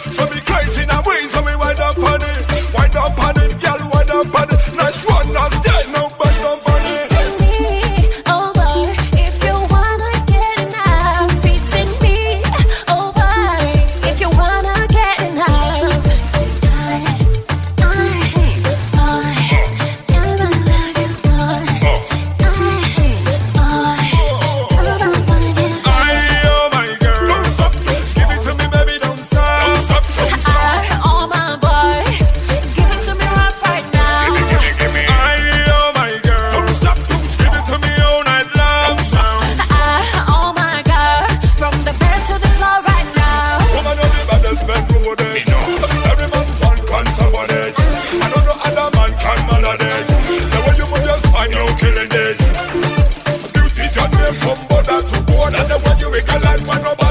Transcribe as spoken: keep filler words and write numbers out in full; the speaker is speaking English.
So me crazy now, we so we wind up on it, wind up on it, girl, wind up on it. Nice one, now stay, no bust up on it. Beating me over, if you wanna get enough. Beating me over, if you wanna get enough. I, I, I, never let you go. I, I, never wanna get enough. I, oh my girl, don't stop, give it to me, baby, don't stop, don't stop, don't stop. I, oh my boy, give it to me rough right now. I, oh my girl, don't stop, don't stop, give it to me all night long. I, oh my God, from the bed to the floor right now. Woman, you're the baddest bedroom with this. Every man can can somebody. I don't know other man can mother this. The way you move just fine, you killing this. Beauty's your name, come border to border. The way you wiggle like one up.